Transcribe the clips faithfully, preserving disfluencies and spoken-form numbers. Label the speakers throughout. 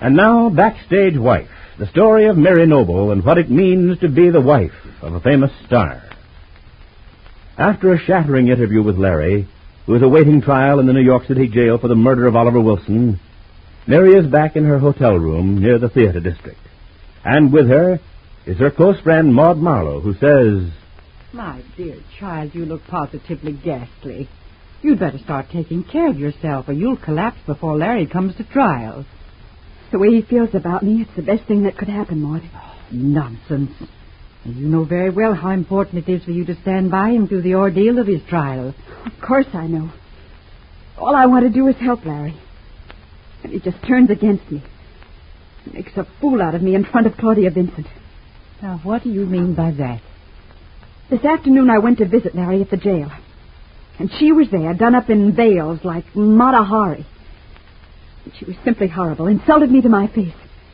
Speaker 1: And now, Backstage Wife, the story of Mary Noble and what it means to be the wife of a famous star. After a shattering interview with Larry, who is awaiting trial in the New York City jail for the murder of Oliver Wilson, Mary is back in her hotel room near the theater district. And with her is her close friend, Maud Marlowe, who says,
Speaker 2: "My dear child, you look positively ghastly. You'd better start taking care of yourself, or you'll collapse before Larry comes to trial."
Speaker 3: The way he feels about me, it's the best thing that could happen, Maud.
Speaker 2: Oh, nonsense. You know very well how important it is for you to stand by him through the ordeal of his trial.
Speaker 3: Of course I know. All I want to do is help Larry. And he just turns against me. He makes a fool out of me in front of Claudia Vincent.
Speaker 2: Now, what do you mean by that?
Speaker 3: This afternoon I went to visit Larry at the jail. And she was there, done up in veils like Mata Hari. And she was simply horrible, insulted me to my face.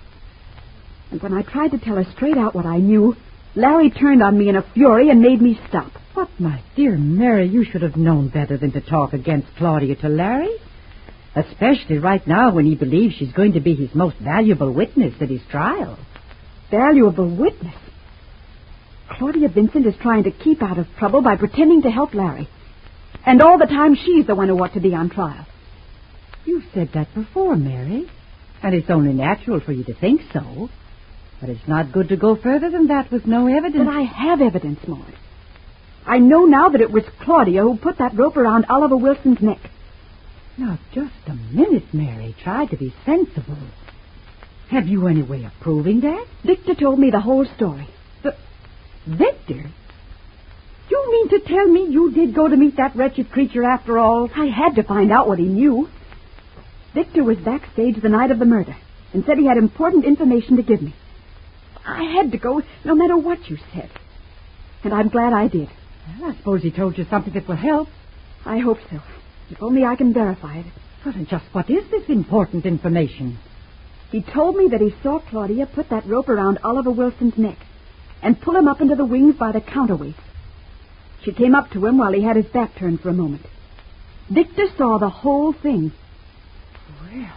Speaker 3: And when I tried to tell her straight out what I knew, Larry turned on me in a fury and made me stop.
Speaker 2: But, my dear Mary, you should have known better than to talk against Claudia to Larry. Especially right now when he believes she's going to be his most valuable witness at his trial.
Speaker 3: Valuable witness? Claudia Vincent is trying to keep out of trouble by pretending to help Larry. And all the time she's the one who ought to be on trial.
Speaker 2: You've said that before, Mary. And it's only natural for you to think so. But it's not good to go further than that with no evidence.
Speaker 3: But I have evidence, Maud. I know now that it was Claudia who put that rope around Oliver Wilson's neck.
Speaker 2: Now, just a minute, Mary. Try to be sensible. Have you any way of proving that?
Speaker 3: Victor told me the whole story.
Speaker 2: But, Victor? You mean to tell me you did go to meet that wretched creature after all?
Speaker 3: I had to find out what he knew. Victor was backstage the night of the murder and said he had important information to give me. I had to go no matter what you said. And I'm glad I did.
Speaker 2: Well, I suppose he told you something that will help.
Speaker 3: I hope so. If only I can verify it.
Speaker 2: But just what is this important information?
Speaker 3: He told me that he saw Claudia put that rope around Oliver Wilson's neck and pull him up into the wings by the counterweights. She came up to him while he had his back turned for a moment. Victor saw the whole thing.
Speaker 2: Well,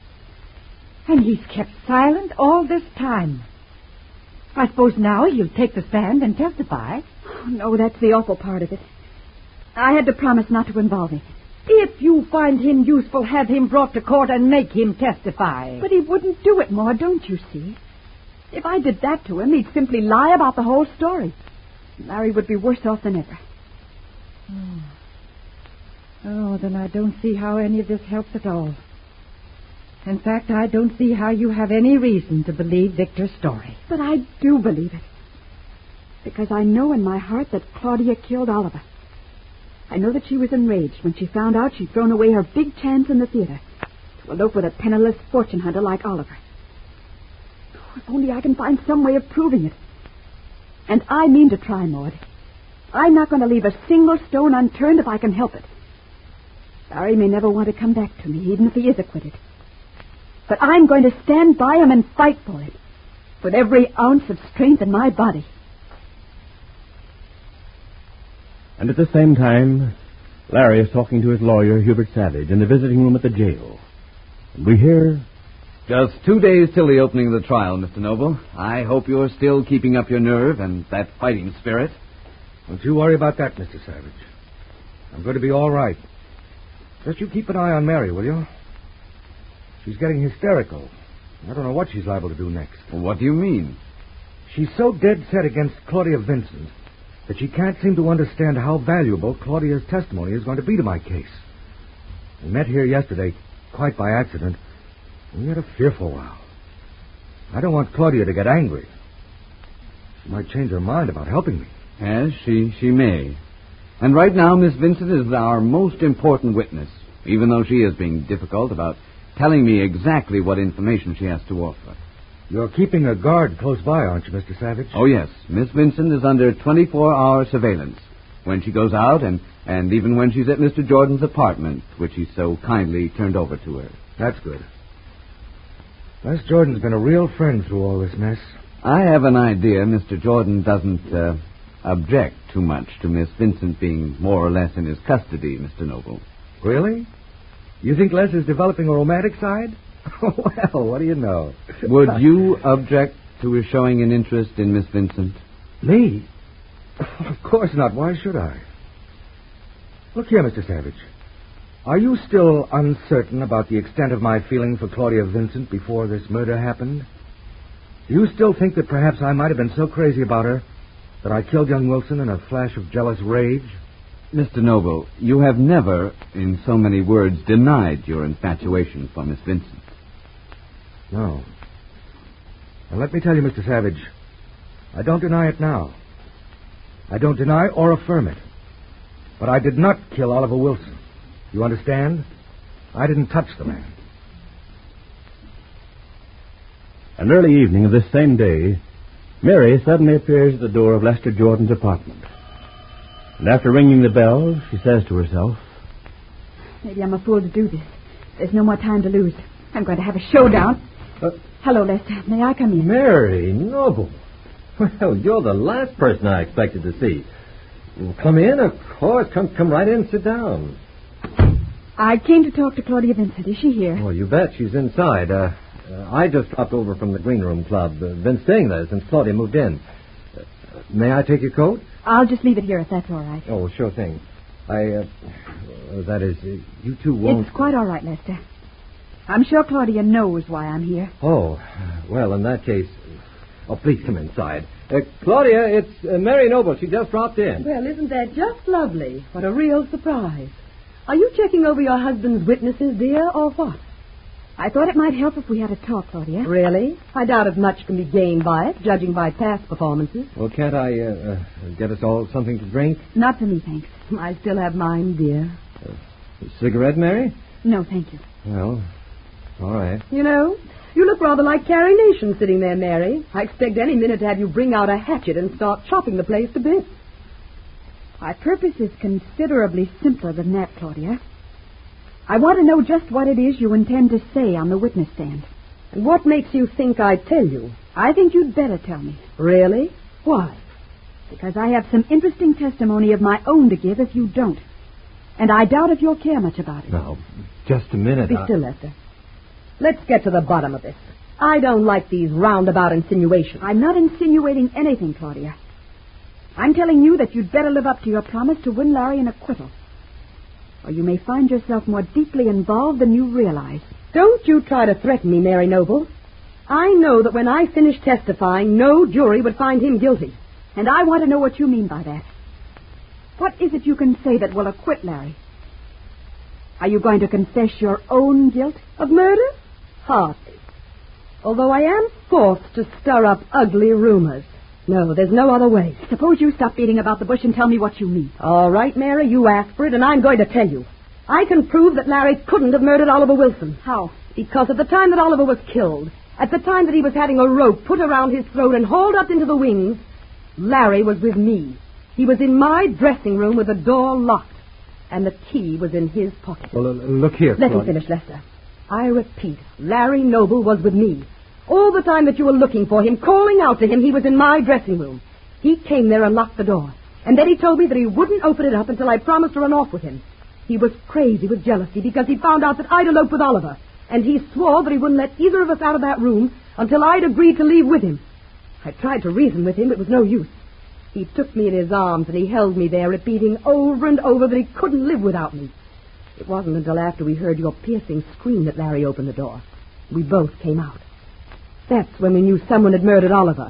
Speaker 2: and he's kept silent all this time. I suppose now he'll take the stand and testify.
Speaker 3: Oh, no, that's the awful part of it. I had to promise not to involve him.
Speaker 2: If you find him useful, have him brought to court and make him testify.
Speaker 3: But he wouldn't do it, Maud, don't you see? If I did that to him, he'd simply lie about the whole story. Larry would be worse off than ever.
Speaker 2: Oh. oh, then I don't see how any of this helps at all. In fact, I don't see how you have any reason to believe Victor's story.
Speaker 3: But I do believe it. Because I know in my heart that Claudia killed Oliver. I know that she was enraged when she found out she'd thrown away her big chance in the theater to elope with a penniless fortune hunter like Oliver. Oh, if only I can find some way of proving it. And I mean to try, Maud. I'm not going to leave a single stone unturned if I can help it. Larry may never want to come back to me, even if he is acquitted. But I'm going to stand by him and fight for him, with every ounce of strength in my body.
Speaker 1: And at the same time, Larry is talking to his lawyer, Hubert Savage, in the visiting room at the jail. And we hear...
Speaker 4: Just two days till the opening of the trial, Mister Noble. I hope you're still keeping up your nerve and that fighting spirit.
Speaker 5: Don't you worry about that, Mister Savage. I'm going to be all right. Just you keep an eye on Mary, will you? She's getting hysterical. I don't know what she's liable to do next.
Speaker 4: Well, what do you mean?
Speaker 5: She's so dead set against Claudia Vincent that she can't seem to understand how valuable Claudia's testimony is going to be to my case. We met here yesterday, quite by accident. We had a fearful row. I don't want Claudia to get angry. She might change her mind about helping me.
Speaker 4: Yes, she, she may. And right now, Miss Vincent is our most important witness, even though she is being difficult about telling me exactly what information she has to offer.
Speaker 5: You're keeping a guard close by, aren't you, Mister Savage?
Speaker 4: Oh, yes. Miss Vincent is under twenty-four hour surveillance when she goes out and, and even when she's at Mister Jordan's apartment, which he so kindly turned over to her.
Speaker 5: That's good. Les Jordan's been a real friend through all this mess.
Speaker 4: I have an idea Mister Jordan doesn't uh, object too much to Miss Vincent being more or less in his custody, Mister Noble.
Speaker 5: Really? You think Les is developing a romantic side? Well, what do you know?
Speaker 4: Would you object to his showing an interest in Miss Vincent?
Speaker 5: Me? Of course not. Why should I? Look here, Mister Savage. Are you still uncertain about the extent of my feeling for Claudia Vincent before this murder happened? Do you still think that perhaps I might have been so crazy about her that I killed young Wilson in a flash of jealous rage?
Speaker 4: Mister Noble, you have never, in so many words, denied your infatuation for Miss Vincent.
Speaker 5: No. And let me tell you, Mister Savage, I don't deny it now. I don't deny or affirm it. But I did not kill Oliver Wilson. You understand? I didn't touch the man.
Speaker 1: An early evening of this same day, Mary suddenly appears at the door of Lester Jordan's apartment. And after ringing the bell, she says to herself,
Speaker 3: Maybe I'm a fool to do this. There's no more time to lose. I'm going to have a showdown. Uh, Hello, Lester. May I come in?
Speaker 6: Mary Noble. Well, you're the last person I expected to see. Come in, of course. Come come right in. Sit down.
Speaker 3: I came to talk to Claudia Vincent. Is she here?
Speaker 6: Oh, you bet. She's inside. Uh, uh, I just dropped over from the Green Room Club. Uh, been staying there since Claudia moved in. Uh, may I take your coat?
Speaker 3: I'll just leave it here if that's all right.
Speaker 6: Oh, sure thing. I, uh, that is, uh, you two won't...
Speaker 3: It's quite all right, Lester. I'm sure Claudia knows why I'm here.
Speaker 6: Oh, well, in that case... Oh, please come inside. Uh, Claudia, it's uh, Mary Noble. She just dropped in.
Speaker 7: Well, isn't that just lovely? What a real surprise. Are you checking over your husband's witnesses, dear, or what?
Speaker 3: I thought it might help if we had a talk, Claudia.
Speaker 7: Really? I doubt if much can be gained by it, judging by past performances.
Speaker 6: Well, can't I uh, uh, get us all something to drink?
Speaker 3: Not for me, thanks.
Speaker 7: I still have mine, dear.
Speaker 6: Uh, a cigarette, Mary?
Speaker 3: No, thank you.
Speaker 6: Well, all right.
Speaker 7: You know, you look rather like Carrie Nation sitting there, Mary. I expect any minute to have you bring out a hatchet and start chopping the place to bits.
Speaker 3: My purpose is considerably simpler than that, Claudia. I want to know just what it is you intend to say on the witness stand.
Speaker 7: And what makes you think I'd tell you?
Speaker 3: I think you'd better tell me.
Speaker 7: Really? Why?
Speaker 3: Because I have some interesting testimony of my own to give if you don't. And I doubt if you'll care much about it.
Speaker 6: Now, just a minute.
Speaker 7: Be
Speaker 6: I...
Speaker 7: still, Lester. Let's get to the bottom of this. I don't like these roundabout insinuations.
Speaker 3: I'm not insinuating anything, Claudia. I'm telling you that you'd better live up to your promise to win Larry an acquittal. Or you may find yourself more deeply involved than you realize.
Speaker 7: Don't you try to threaten me, Mary Noble. I know that when I finish testifying, no jury would find him guilty.
Speaker 3: And I want to know what you mean by that. What is it you can say that will acquit Larry? Are you going to confess your own guilt?
Speaker 7: Of murder? Hardly. Although I am forced to stir up ugly rumors. No, there's no other way.
Speaker 3: Suppose you stop beating about the bush and tell me what you mean.
Speaker 7: All right, Mary, you asked for it, and I'm going to tell you. I can prove that Larry couldn't have murdered Oliver Wilson.
Speaker 3: How?
Speaker 7: Because at the time that Oliver was killed, at the time that he was having a rope put around his throat and hauled up into the wings, Larry was with me. He was in my dressing room with the door locked, and the key was in his pocket.
Speaker 6: Well, uh, look here,
Speaker 7: Let
Speaker 6: Claudia.
Speaker 7: me finish, Lester. I repeat, Larry Noble was with me. All the time that you were looking for him, calling out to him, he was in my dressing room. He came there and locked the door. And then he told me that he wouldn't open it up until I promised to run off with him. He was crazy with jealousy because he found out that I'd eloped with Oliver. And he swore that he wouldn't let either of us out of that room until I'd agreed to leave with him. I tried to reason with him. It was no use. He took me in his arms and he held me there, repeating over and over that he couldn't live without me. It wasn't until after we heard your piercing scream that Larry opened the door. We both came out. That's when we knew someone had murdered Oliver.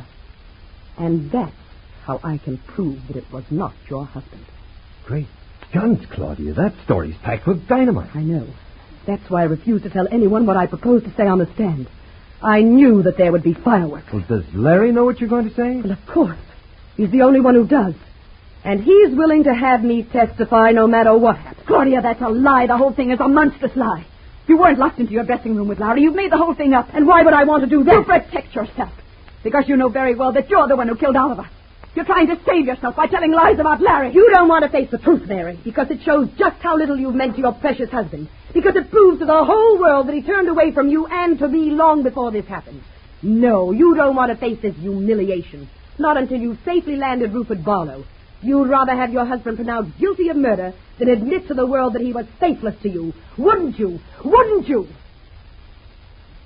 Speaker 7: And that's how I can prove that it was not your husband.
Speaker 6: Great guns, Claudia. That story's packed with dynamite.
Speaker 7: I know. That's why I refused to tell anyone what I proposed to say on the stand. I knew that there would be fireworks.
Speaker 6: Well, does Larry know what you're going to say?
Speaker 7: Well, of course. He's the only one who does. And he's willing to have me testify no matter what happens.
Speaker 3: Claudia, that's a lie. The whole thing is a monstrous lie. You weren't locked into your dressing room with Larry. You've made the whole thing up.
Speaker 7: And why would I want to do that?
Speaker 3: To protect yourself. Because you know very well that you're the one who killed Oliver. You're trying to save yourself by telling lies about Larry.
Speaker 7: You don't want to face the truth, Mary, because it shows just how little you've meant to your precious husband. Because it proves to the whole world that he turned away from you and to me long before this happened. No, you don't want to face this humiliation. Not until you've safely landed Rupert Barlow. You'd rather have your husband pronounced guilty of murder than admit to the world that he was faithless to you. Wouldn't you? Wouldn't you?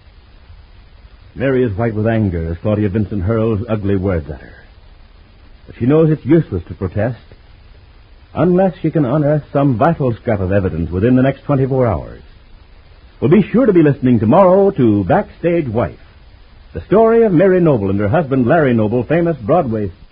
Speaker 1: Mary is white with anger as Claudia Vincent hurls ugly words at her. But she knows it's useless to protest unless she can unearth some vital scrap of evidence within the next twenty-four hours. Well, be sure to be listening tomorrow to Backstage Wife, the story of Mary Noble and her husband Larry Noble, famous Broadway